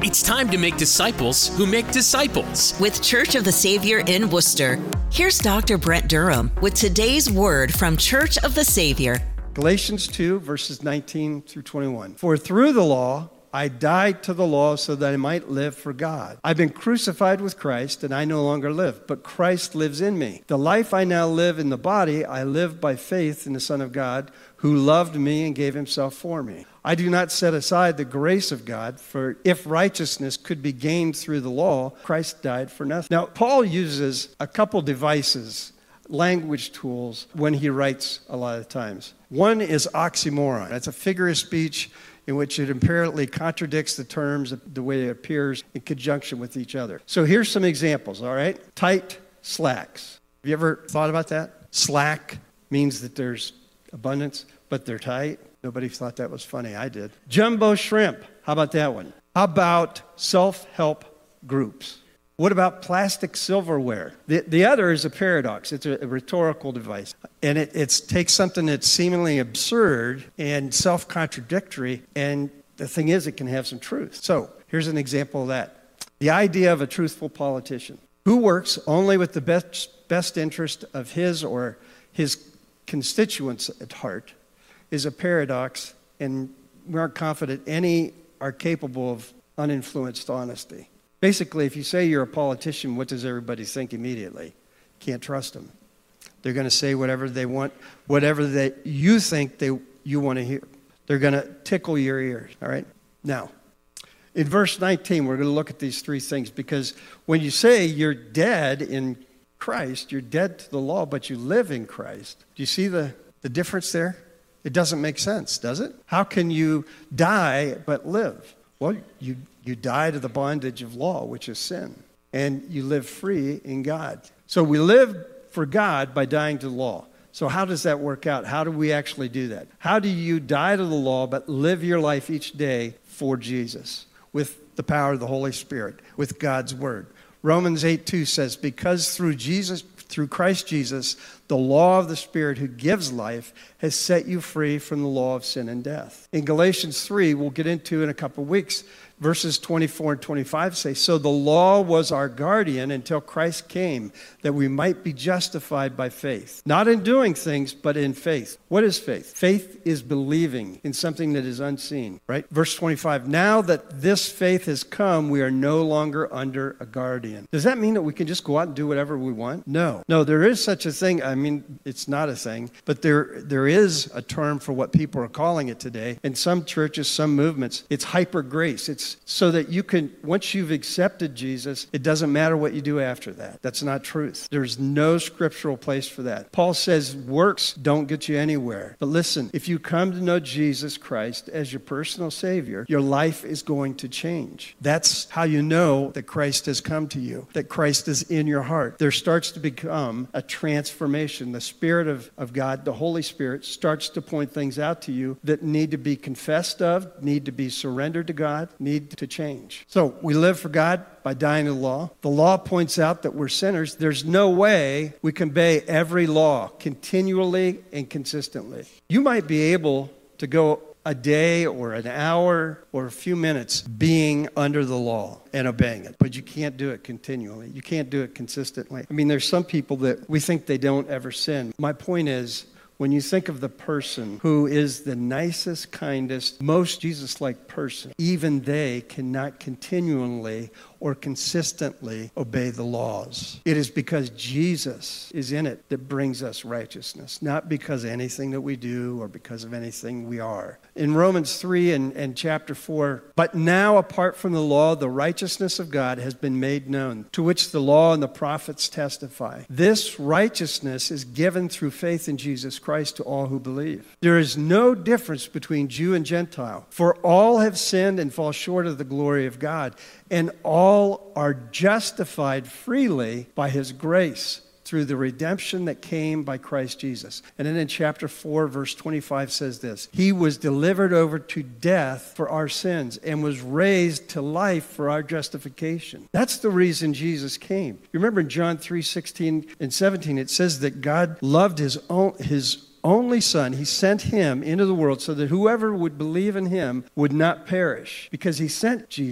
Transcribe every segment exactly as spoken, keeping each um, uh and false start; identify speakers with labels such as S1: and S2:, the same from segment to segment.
S1: It's time to make disciples who make disciples.
S2: With Church of the Savior in Worcester, here's Doctor Brent Durham with today's word from Church of the Savior.
S3: Galatians two, verses nineteen through twenty-one. For through the law, I died to the law so that I might live for God. I've been crucified with Christ, and I no longer live, but Christ lives in me. The life I now live in the body, I live by faith in the Son of God, who loved me and gave himself for me. I do not set aside the grace of God, for if righteousness could be gained through the law, Christ died for nothing. Now, Paul uses a couple devices, language tools, when he writes a lot of times. One is oxymoron. That's a figure of speech in which it apparently contradicts the terms the way it appears in conjunction with each other. So here's some examples, all right? Tight slacks. Have you ever thought about that? Slack means that there's abundance, but they're tight. Nobody thought that was funny. I did. Jumbo shrimp. How about that one? How about self-help groups? What about plastic silverware? The, the other is a paradox. It's a, a rhetorical device. And it it's, takes something that's seemingly absurd and self-contradictory, and the thing is, it can have some truth. So here's an example of that. The idea of a truthful politician who works only with the best, best interest of his or his constituents at heart is a paradox, and we aren't confident any are capable of uninfluenced honesty. Basically, if you say you're a politician, what does everybody think immediately? Can't trust them. They're going to say whatever they want, whatever that you think they you want to hear. They're going to tickle your ears, all right? Now, in verse nineteen, we're going to look at these three things, because when you say you're dead in Christ, you're dead to the law, but you live in Christ. Do you see the, the difference there? It doesn't make sense, does it? How can you die but live? Well, you, you die to the bondage of law, which is sin, and you live free in God. So we live for God by dying to the law. So how does that work out? How do we actually do that? How do you die to the law but live your life each day for Jesus with the power of the Holy Spirit, with God's word? Romans eight two says, because through Jesus, through Christ Jesus, the law of the Spirit who gives life has set you free from the law of sin and death. In Galatians three, we'll get into in a couple of weeks, verses twenty-four and twenty-five say, so the law was our guardian until Christ came, that we might be justified by faith. Not in doing things, but in faith. What is faith? Faith is believing in something that is unseen, right? Verse twenty-five, now that this faith has come, we are no longer under a guardian. Does that mean that we can just go out and do whatever we want? No. No, there is such a thing. I mean, it's not a thing, but there there is a term for what people are calling it today. In some churches, some movements, it's hyper grace. It's so that you can, once you've accepted Jesus, it doesn't matter what you do after that. That's not truth. There's no scriptural place for that. Paul says works don't get you anywhere. But listen, if you come to know Jesus Christ as your personal Savior, your life is going to change. That's how you know that Christ has come to you, that Christ is in your heart. There starts to become a transformation. The Spirit of, of God, the Holy Spirit, starts to point things out to you that need to be confessed of, need to be surrendered to God, need to change. So we live for God by dying to the law. The law points out that we're sinners. There's no way we can obey every law continually and consistently. You might be able to go a day or an hour or a few minutes being under the law and obeying it, but you can't do it continually. You can't do it consistently. I mean, there's some people that we think they don't ever sin. My point is, when you think of the person who is the nicest, kindest, most Jesus-like person, even they cannot continually or consistently obey the laws. It is because Jesus is in it that brings us righteousness, not because of anything that we do or because of anything we are. In Romans three and, and chapter four, but now apart from the law, the righteousness of God has been made known, to which the law and the prophets testify. This righteousness is given through faith in Jesus Christ to all who believe. There is no difference between Jew and Gentile, for all have sinned and fall short of the glory of God, and all are justified freely by his grace through the redemption that came by Christ Jesus. And then in chapter four, verse twenty-five says this, he was delivered over to death for our sins and was raised to life for our justification. That's the reason Jesus came. You remember in John three, sixteen and seventeen, it says that God loved his own, his only son. He sent him into the world so that whoever would believe in him would not perish, because he sent Jesus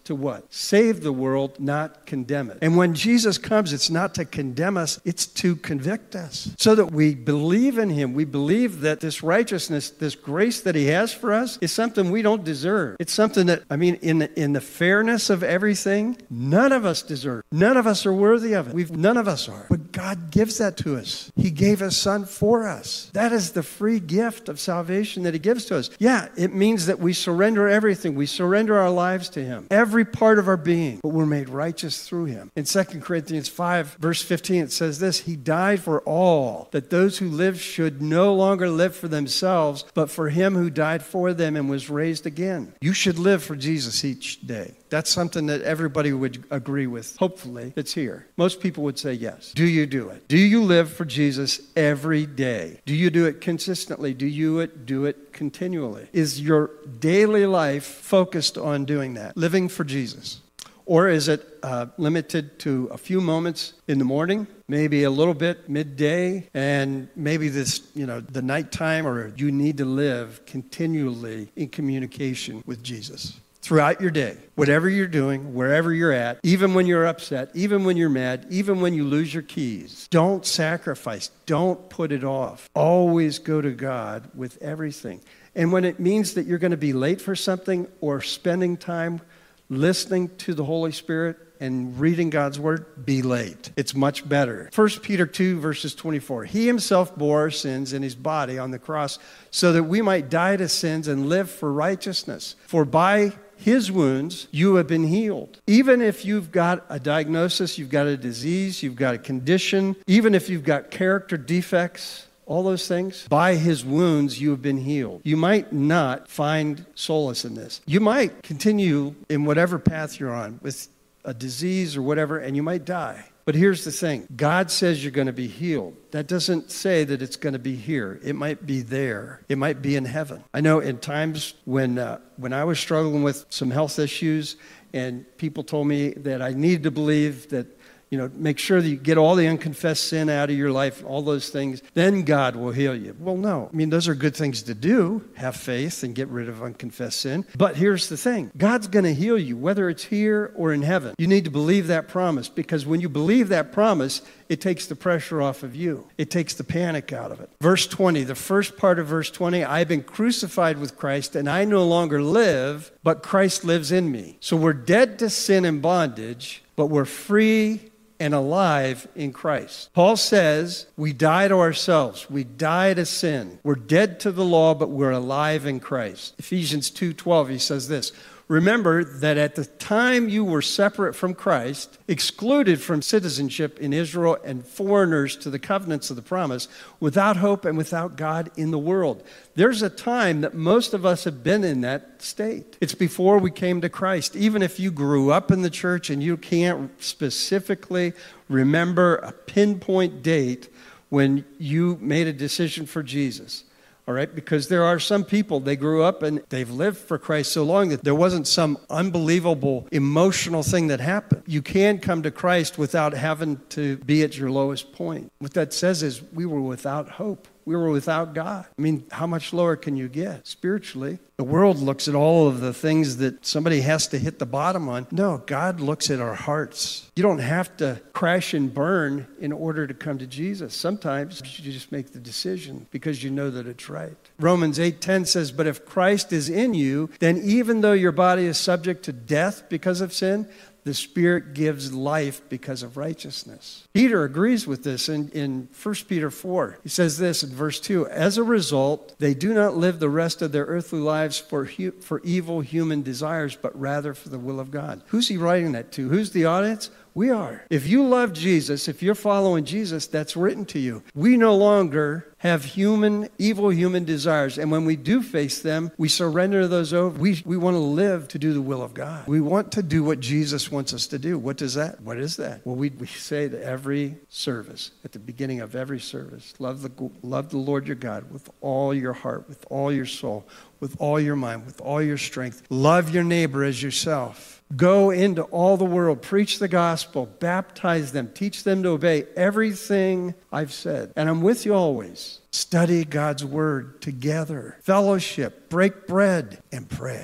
S3: to what? Save the world, not condemn it. And when Jesus comes, it's not to condemn us, it's to convict us. So that we believe in him. We believe that this righteousness, this grace that he has for us is something we don't deserve. It's something that, I mean, in the, in the fairness of everything, none of us deserve. None of us are worthy of it. We've, none of us are. But God gives that to us. He gave his son for us. That is the free gift of salvation that he gives to us. Yeah, it means that we surrender everything. We surrender our lives to him. Every part of our being. But we're made righteous through him. In Second Corinthians five, verse fifteen, it says this, he died for all, that those who live should no longer live for themselves, but for him who died for them and was raised again. You should live for Jesus each day. That's something that everybody would agree with, hopefully, that's here. Most people would say yes. Do you do it? Do you live for Jesus every day? Do you do it consistently? Do you it, do it continually? Is your daily life focused on doing that, living for Jesus? Or is it uh, limited to a few moments in the morning, maybe a little bit midday, and maybe this, you know, the nighttime, or you need to live continually in communication with Jesus? Throughout your day, whatever you're doing, wherever you're at, even when you're upset, even when you're mad, even when you lose your keys, don't sacrifice. Don't put it off. Always go to God with everything. And when it means that you're going to be late for something or spending time listening to the Holy Spirit and reading God's word, be late. It's much better. First Peter two, verses twenty-four. He himself bore our sins in his body on the cross so that we might die to sins and live for righteousness. For by his wounds, you have been healed. Even if you've got a diagnosis, you've got a disease, you've got a condition, even if you've got character defects, all those things, by his wounds you have been healed. You might not find solace in this. You might continue in whatever path you're on with a disease or whatever, and you might die. But here's the thing. God says you're going to be healed. That doesn't say that it's going to be here. It might be there. It might be in heaven. I know in times when uh, when I was struggling with some health issues and people told me that I needed to believe that, you know, make sure that you get all the unconfessed sin out of your life, all those things, then God will heal you. Well, no. I mean, those are good things to do. Have faith and get rid of unconfessed sin. But here's the thing. God's going to heal you, whether it's here or in heaven. You need to believe that promise, because when you believe that promise, it takes the pressure off of you. It takes the panic out of it. Verse twenty, the first part of verse twenty, I've been crucified with Christ, and I no longer live, but Christ lives in me. So we're dead to sin and bondage, but we're free and alive in Christ. Paul says we die to ourselves. We die to sin. We're dead to the law, but we're alive in Christ. Ephesians two twelve, he says this, remember that at the time you were separate from Christ, excluded from citizenship in Israel and foreigners to the covenants of the promise, without hope and without God in the world. There's a time that most of us have been in that state. It's before we came to Christ. Even if you grew up in the church and you can't specifically remember a pinpoint date when you made a decision for Jesus. All right, because there are some people, they grew up and they've lived for Christ so long that there wasn't some unbelievable emotional thing that happened. You can come to Christ without having to be at your lowest point. What that says is we were without hope. We were without God. I mean, how much lower can you get spiritually? The world looks at all of the things that somebody has to hit the bottom on. No, God looks at our hearts. You don't have to crash and burn in order to come to Jesus. Sometimes you just make the decision because you know that it's right. Romans eight ten says, but if Christ is in you, then even though your body is subject to death because of sin, the Spirit gives life because of righteousness. Peter agrees with this in, in First Peter four. He says this in verse two, as a result, they do not live the rest of their earthly lives for, hu- for evil human desires, but rather for the will of God. Who's he writing that to? Who's the audience? We are. If you love Jesus, if you're following Jesus, that's written to you. We no longer have human, evil human desires. And when we do face them, we surrender those over. We, we want to live to do the will of God. We want to do what Jesus wants us to do. What does that? What is that? Well, we, we say to every service, at the beginning of every service, love the, love the Lord your God with all your heart, with all your soul, with all your mind, with all your strength. Love your neighbor as yourself. Go into all the world, preach the gospel, baptize them, teach them to obey everything I've said. And I'm with you always. Study God's word together, fellowship, break bread, and pray.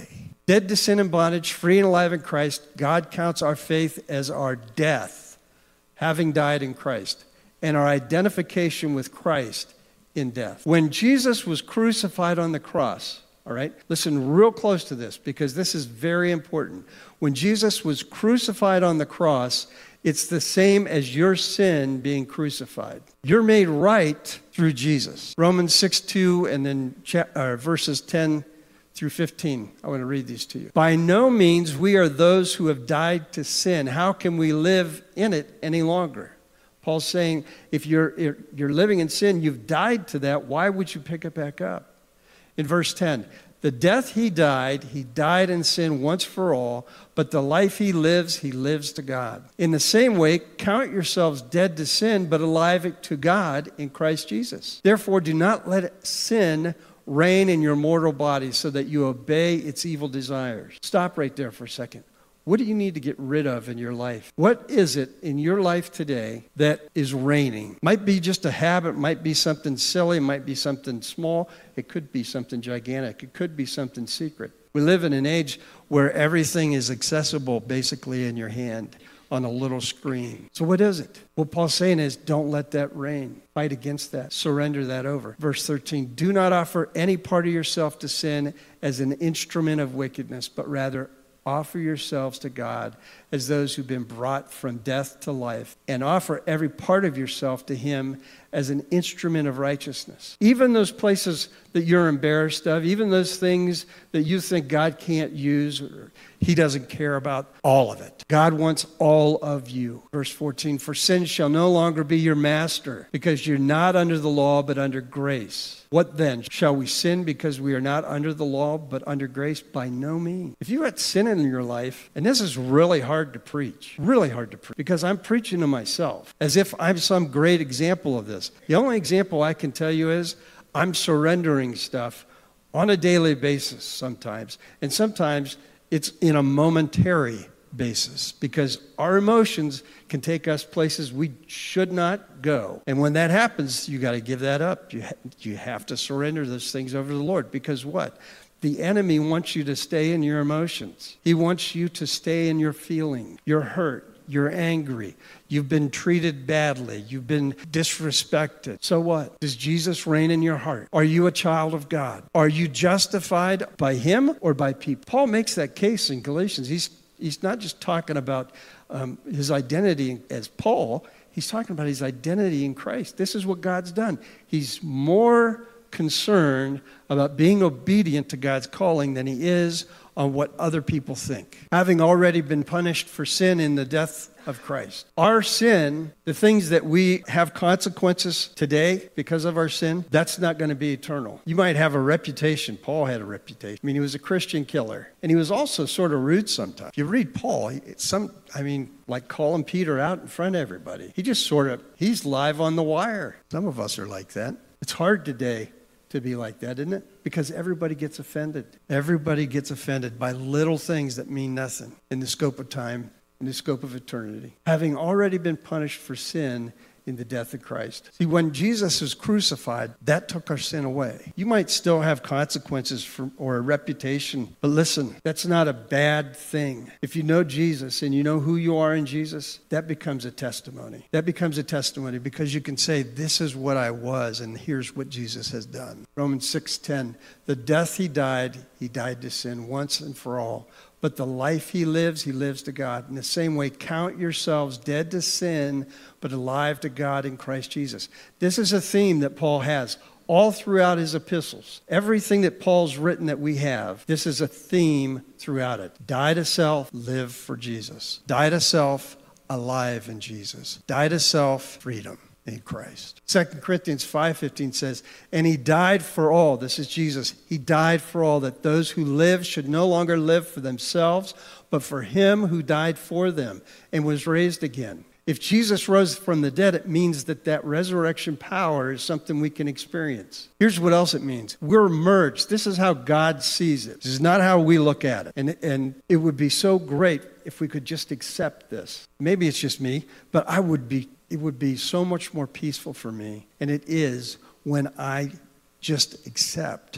S3: Dead to sin and bondage, free and alive in Christ, God counts our faith as our death, having died in Christ, and our identification with Christ in death. When Jesus was crucified on the cross, all right, listen real close to this because this is very important. When Jesus was crucified on the cross, it's the same as your sin being crucified. You're made right through Jesus. Romans six two and then uh, verses ten through fifteen. I want to read these to you. By no means we are those who have died to sin. How can we live in it any longer? Paul's saying if you're, you're living in sin, you've died to that. Why would you pick it back up? In verse ten, the death he died, he died in sin once for all, but the life he lives, he lives to God. In the same way, count yourselves dead to sin, but alive to God in Christ Jesus. Therefore, do not let sin reign in your mortal body so that you obey its evil desires. Stop right there for a second. What do you need to get rid of in your life? What is it in your life today that is reigning? Might be just a habit, might be something silly, might be something small. It could be something gigantic. It could be something secret. We live in an age where everything is accessible basically in your hand on a little screen. So what is it? What Paul's saying is don't let that reign. Fight against that. Surrender that over. Verse thirteen, do not offer any part of yourself to sin as an instrument of wickedness, but rather offer yourselves to God as those who've been brought from death to life, and offer every part of yourself to him as an instrument of righteousness. Even those places that you're embarrassed of, even those things that you think God can't use or he doesn't care about, all of it. God wants all of you. Verse fourteen, for sin shall no longer be your master, because you're not under the law but under grace. What then? Shall we sin because we are not under the law but under grace? By no means. If you got sin in your life, and this is really hard to preach, really hard to preach, because I'm preaching to myself as if I'm some great example of this. The only example I can tell you is I'm surrendering stuff on a daily basis sometimes, and sometimes it's in a momentary basis because our emotions can take us places we should not go. And when that happens, you got to give that up. You, ha- you have to surrender those things over to the Lord because what? The enemy wants you to stay in your emotions. He wants you to stay in your feeling. You're hurt. You're angry. You've been treated badly. You've been disrespected. So what? Does Jesus reign in your heart? Are you a child of God? Are you justified by him or by people? Paul makes that case in Galatians. He's, he's not just talking about um, his identity as Paul. He's talking about his identity in Christ. This is what God's done. He's more concerned about being obedient to God's calling than he is on what other people think. Having already been punished for sin in the death of Christ. Our sin, the things that we have consequences today because of our sin, that's not going to be eternal. You might have a reputation. Paul had a reputation. I mean, he was a Christian killer. And he was also sort of rude sometimes. You read Paul, he, some, I mean, like calling Peter out in front of everybody. He just sort of, he's live on the wire. Some of us are like that. It's hard today to be like that, isn't it? Because everybody gets offended. Everybody gets offended by little things that mean nothing in the scope of time, in the scope of eternity. Having already been punished for sin in the death of Christ. See, when Jesus was crucified, that took our sin away. You might still have consequences for, or a reputation, but listen, that's not a bad thing. If you know Jesus and you know who you are in Jesus, that becomes a testimony. That becomes a testimony because you can say, this is what I was and here's what Jesus has done. Romans six ten, the death he died, he died to sin once and for all. But the life he lives, he lives to God. In the same way, count yourselves dead to sin, but alive to God in Christ Jesus. This is a theme that Paul has all throughout his epistles. Everything that Paul's written that we have, this is a theme throughout it. Die to self, live for Jesus. Die to self, alive in Jesus. Die to self, freedom in Christ. Second Corinthians five fifteen says, and he died for all. This is Jesus. He died for all, that those who live should no longer live for themselves, but for him who died for them and was raised again. If Jesus rose from the dead, it means that that resurrection power is something we can experience. Here's what else it means. We're merged. This is how God sees it. This is not how we look at it. And, and it would be so great if we could just accept this. Maybe it's just me, but I would be It would be so much more peaceful for me, and it is when I just accept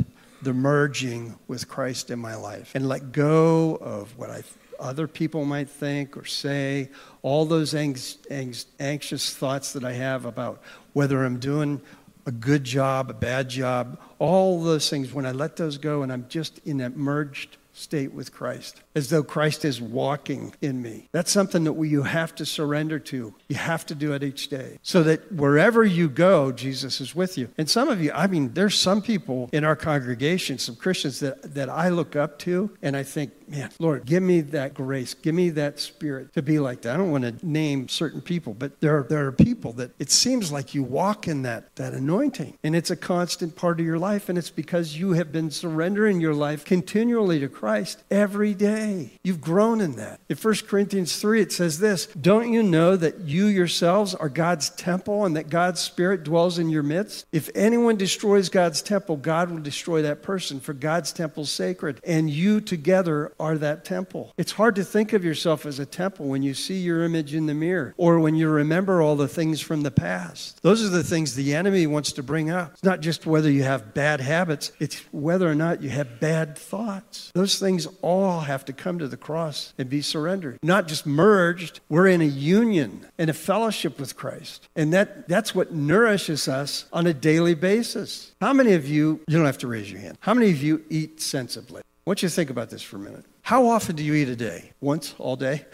S3: the merging with Christ in my life and let go of what I other people might think or say, all those ang- ang- anxious thoughts that I have about whether I'm doing a good job, a bad job, all those things, when I let those go and I'm just in that merged state with Christ, as though Christ is walking in me. That's something that we, you have to surrender to. You have to do it each day so that wherever you go, Jesus is with you. And some of you, I mean, there's some people in our congregation, some Christians that, that I look up to and I think, man, Lord, give me that grace. Give me that spirit to be like that. I don't want to name certain people, but there are, there are people that it seems like you walk in that, that anointing and it's a constant part of your life. And it's because you have been surrendering your life continually to Christ every day. You've grown in that. In First Corinthians three, it says this, don't you know that you yourselves are God's temple and that God's Spirit dwells in your midst? If anyone destroys God's temple, God will destroy that person, for God's temple is sacred, and you together are that temple. It's hard to think of yourself as a temple when you see your image in the mirror or when you remember all the things from the past. Those are the things the enemy wants to bring up. It's not just whether you have bad habits, it's whether or not you have bad thoughts. Those things all have to come to the cross and be surrendered. Not just merged, we're in a union and a fellowship with Christ. And that, that's what nourishes us on a daily basis. How many of you, you don't have to raise your hand, how many of you eat sensibly? I want you to think about this for a minute. How often do you eat a day? Once all day?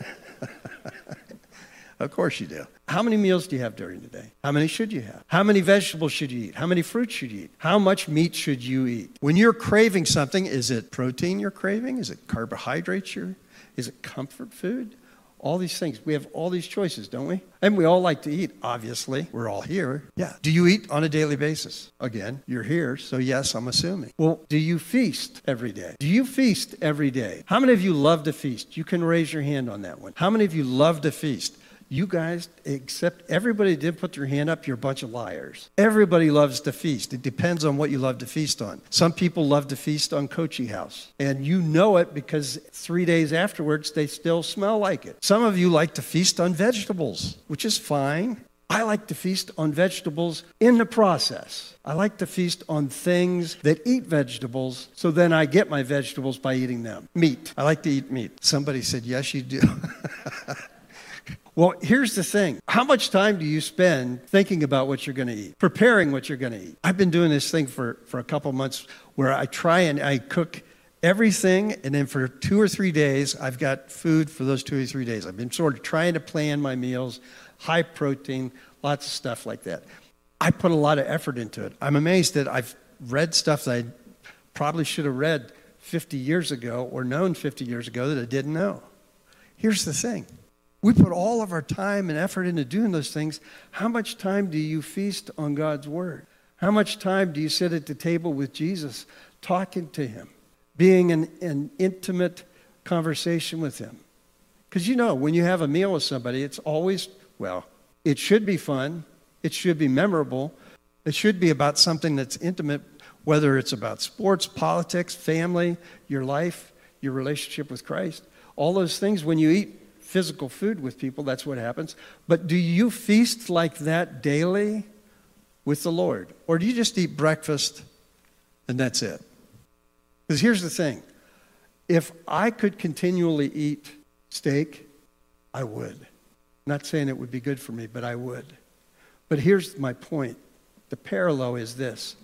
S3: Of course you do. How many meals do you have during the day? How many should you have? How many vegetables should you eat? How many fruits should you eat? How much meat should you eat? When you're craving something, is it protein you're craving? Is it carbohydrates you're, is it comfort food? All these things. We have all these choices, don't we? And we all like to eat, obviously. We're all here. Yeah. Do you eat on a daily basis? Again, you're here, so yes, I'm assuming. Well, do you feast every day? Do you feast every day? How many of you love to feast? You can raise your hand on that one. How many of you love to feast? You guys, except everybody did put their hand up, you're a bunch of liars. Everybody loves to feast. It depends on what you love to feast on. Some people love to feast on Kochi House. And you know it because three days afterwards, they still smell like it. Some of you like to feast on vegetables, which is fine. I like to feast on vegetables in the process. I like to feast on things that eat vegetables, so then I get my vegetables by eating them. Meat. I like to eat meat. Somebody said, yes, you do. Well, here's the thing. How much time do you spend thinking about what you're going to eat, preparing what you're going to eat? I've been doing this thing for, for a couple months where I try and I cook everything, and then for two or three days, I've got food for those two or three days. I've been sort of trying to plan my meals, high protein, lots of stuff like that. I put a lot of effort into it. I'm amazed that I've read stuff that I probably should have read fifty years ago or known fifty years ago that I didn't know. Here's the thing. We put all of our time and effort into doing those things. How much time do you feast on God's word? How much time do you sit at the table with Jesus, talking to him, being in an intimate conversation with him? Because you know, when you have a meal with somebody, it's always, well, it should be fun. It should be memorable. It should be about something that's intimate, whether it's about sports, politics, family, your life, your relationship with Christ. All those things, when you eat physical food with people, that's what happens. But do you feast like that daily with the Lord? Or do you just eat breakfast and that's it? Because here's the thing. If I could continually eat steak, I would. I'm not saying it would be good for me, but I would. But here's my point. The parallel is this.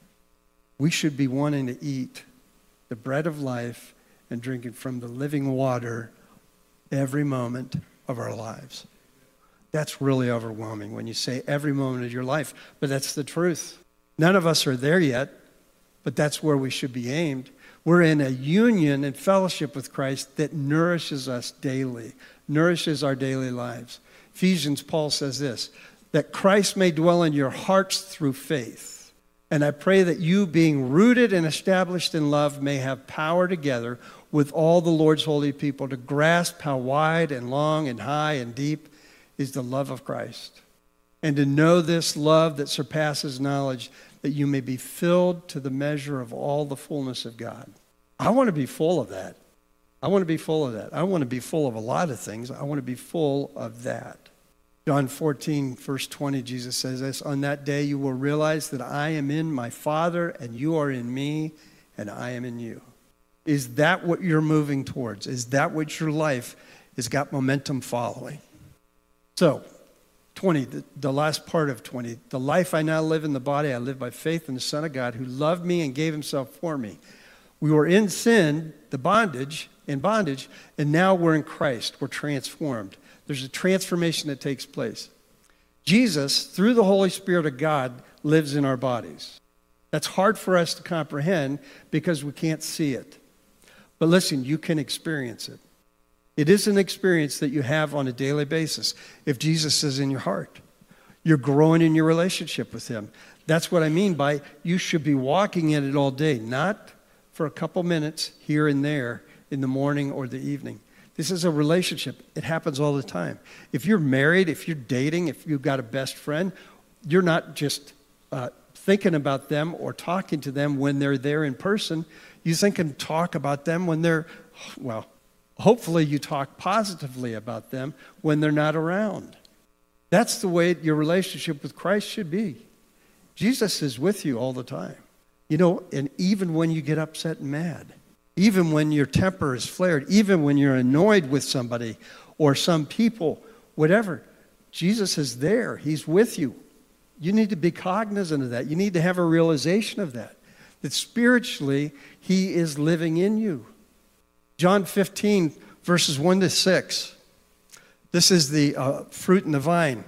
S3: We should be wanting to eat the bread of life and drinking from the living water every moment of our lives. That's really overwhelming when you say every moment of your life, but that's the truth. None of us are there yet, but that's where we should be aimed. We're in a union and fellowship with Christ that nourishes us daily, nourishes our daily lives. Ephesians, Paul says this, that Christ may dwell in your hearts through faith. And I pray that you, being rooted and established in love, may have power together with all the Lord's holy people to grasp how wide and long and high and deep is the love of Christ. And to know this love that surpasses knowledge, that you may be filled to the measure of all the fullness of God. I want to be full of that. I want to be full of that. I want to be full of a lot of things. I want to be full of that. John fourteen, verse twenty, Jesus says this, on that day you will realize that I am in my Father, and you are in me, and I am in you. Is that what you're moving towards? Is that what your life has got momentum following? So, twenty, the, the last part of twenty, the life I now live in the body, I live by faith in the Son of God who loved me and gave himself for me. We were in sin, the bondage, in bondage, and now we're in Christ. We're transformed. There's a transformation that takes place. Jesus, through the Holy Spirit of God, lives in our bodies. That's hard for us to comprehend because we can't see it. But listen, you can experience it. It is an experience that you have on a daily basis if Jesus is in your heart. You're growing in your relationship with him. That's what I mean by you should be walking in it all day, not for a couple minutes here and there in the morning or the evening. This is a relationship. It happens all the time. If you're married, if you're dating, if you've got a best friend, you're not just uh, thinking about them or talking to them when they're there in person. You think and talk about them when they're, well, hopefully you talk positively about them when they're not around. That's the way your relationship with Christ should be. Jesus is with you all the time. You know, and even when you get upset and mad, even when your temper is flared, even when you're annoyed with somebody or some people, whatever, Jesus is there. He's with you. You need to be cognizant of that. You need to have a realization of that, that spiritually he is living in you. John fifteen, verses one to six. This is the uh, fruit in the vine.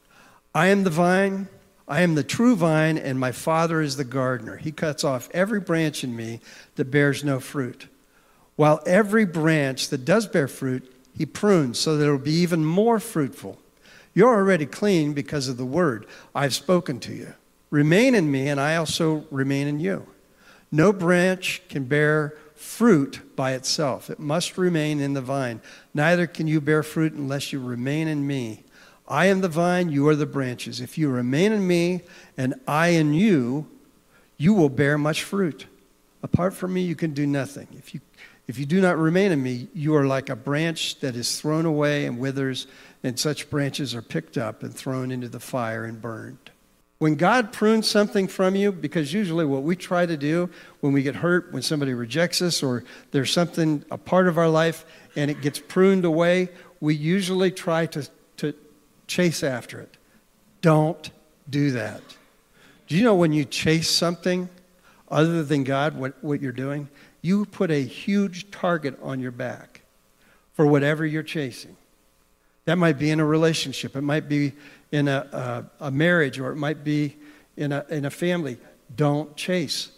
S3: I am the vine, I am the true vine, and my Father is the gardener. He cuts off every branch in me that bears no fruit, while every branch that does bear fruit, he prunes so that it will be even more fruitful. You're already clean because of the word I've spoken to you. Remain in me, and I also remain in you. No branch can bear fruit by itself. It must remain in the vine. Neither can you bear fruit unless you remain in me. I am the vine, you are the branches. If you remain in me and I in you, you will bear much fruit. Apart from me, you can do nothing. If you, if you do not remain in me, you are like a branch that is thrown away and withers, and such branches are picked up and thrown into the fire and burned. When God prunes something from you, because usually what we try to do when we get hurt, when somebody rejects us, or there's something, a part of our life, and it gets pruned away, we usually try to, to chase after it. Don't do that. Do you know when you chase something other than God, what, what you're doing? You put a huge target on your back for whatever you're chasing. That might be in a relationship. It might be in a, a, a marriage, or it might be in a, in a family. Don't chase.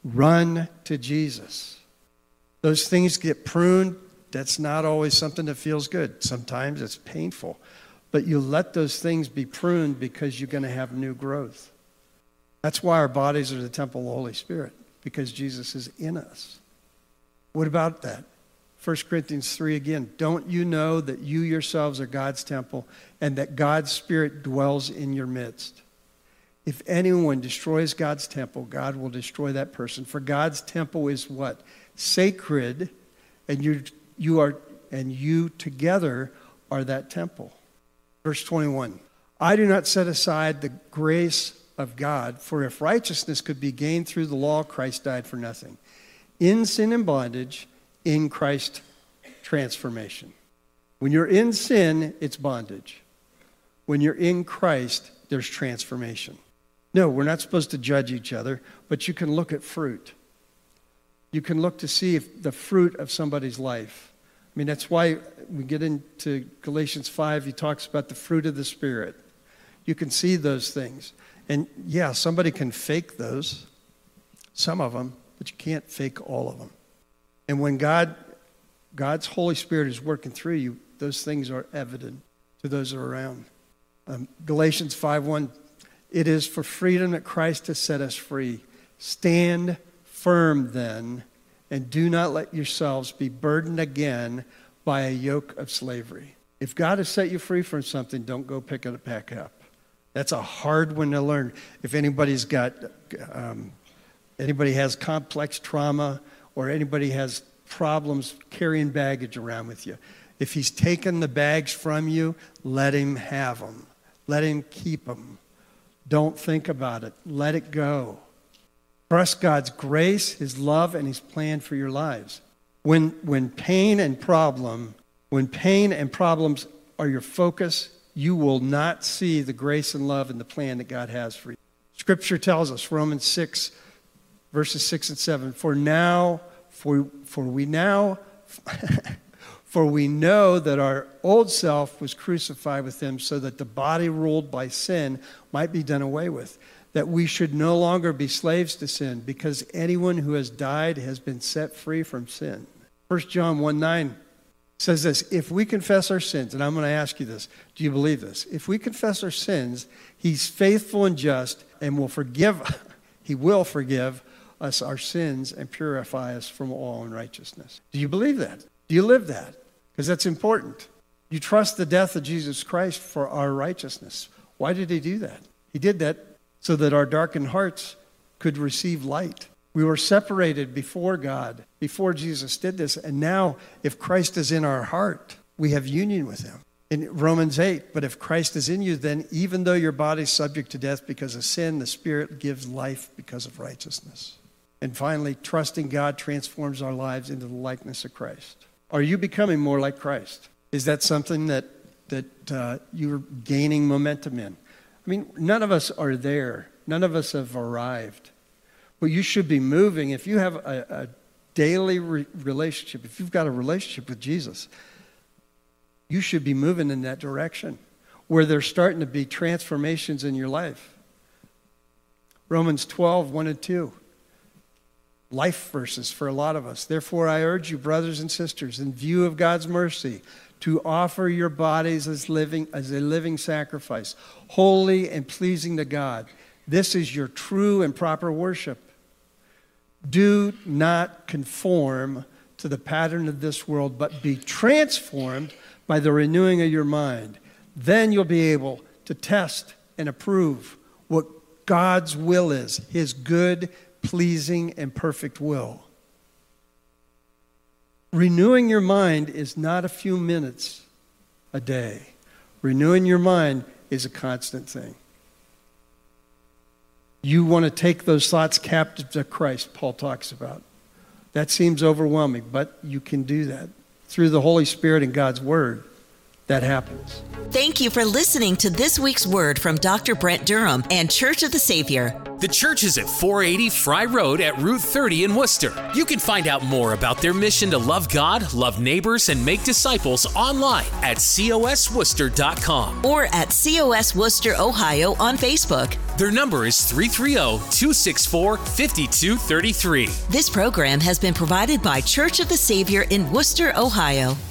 S3: Run to Jesus. Those things get pruned. That's not always something that feels good. Sometimes it's painful. But you let those things be pruned because you're going to have new growth. That's why our bodies are the temple of the Holy Spirit, because Jesus is in us. What about that? First Corinthians three again. Don't you know that you yourselves are God's temple and that God's Spirit dwells in your midst? If anyone destroys God's temple, God will destroy that person. For God's temple is what? Sacred, and you you are and you together are that temple. Verse twenty-one. I do not set aside the grace of God, for if righteousness could be gained through the law, Christ died for nothing. In sin and bondage, in Christ transformation. When you're in sin, it's bondage. When you're in Christ, there's transformation. No, we're not supposed to judge each other, but you can look at fruit. You can look to see if the fruit of somebody's life. I mean, that's why we get into Galatians five, he talks about the fruit of the Spirit. You can see those things. And yeah, somebody can fake those, some of them, but you can't fake all of them. And when God, God's Holy Spirit is working through you, those things are evident to those that are around. Um, Galatians five one, it is for freedom that Christ has set us free. Stand firm then, and do not let yourselves be burdened again by a yoke of slavery. If God has set you free from something, don't go pick it back up. That's a hard one to learn. If anybody's got, um, anybody has complex trauma, or anybody has problems carrying baggage around with you, If he's taken the bags from you, let him have them. Let him keep them. Don't think about it. Let it go. Trust God's grace, his love, and his plan for your lives. When, when pain and problem, when pain and problems are your focus, you will not see the grace and love and the plan that God has for you. Scripture tells us, Romans six, verses six and seven, for now, for, for we now, for we know that our old self was crucified with him so that the body ruled by sin might be done away with, that we should no longer be slaves to sin, because anyone who has died has been set free from sin. First John one nine says this, if we confess our sins, and I'm going to ask you this, do you believe this? If we confess our sins, he's faithful and just and will forgive, he will forgive us our sins and purify us from all unrighteousness. Do you believe that? Do you live that? Because that's important. You trust the death of Jesus Christ for our righteousness. Why did he do that? He did that so that our darkened hearts could receive light. We were separated before God, before Jesus did this. And now, if Christ is in our heart, we have union with him. In Romans eight, but if Christ is in you, then even though your body is subject to death because of sin, the Spirit gives life because of righteousness. And finally, trusting God transforms our lives into the likeness of Christ. Are you becoming more like Christ? Is that something that, that uh, you're gaining momentum in? I mean, none of us are there. None of us have arrived. But you should be moving. If you have a, a daily re- relationship, if you've got a relationship with Jesus, you should be moving in that direction where there's starting to be transformations in your life. Romans twelve, one and two. Life verses for a lot of us. Therefore, I urge you, brothers and sisters, in view of God's mercy, to offer your bodies as living as a living sacrifice, holy and pleasing to God. This is your true and proper worship. Do not conform to the pattern of this world, but be transformed by the renewing of your mind. Then you'll be able to test and approve what God's will is, his good, pleasing, and perfect will. Renewing your mind is not a few minutes a day. Renewing your mind is a constant thing. You want to take those thoughts captive to Christ, Paul talks about. That seems overwhelming, but you can do that. Through the Holy Spirit and God's Word, that happens.
S2: Thank you for listening to this week's word from Doctor Brent Durham and Church of the Savior.
S1: The church is at four eighty Fry Road at Route thirty in Worcester. You can find out more about their mission to love God, love neighbors, and make disciples online at cos worcester dot com
S2: or at C O S Worcester, Ohio on Facebook.
S1: Their number is three three zero, two six four, five two three three.
S2: This program has been provided by Church of the Savior in Worcester, Ohio.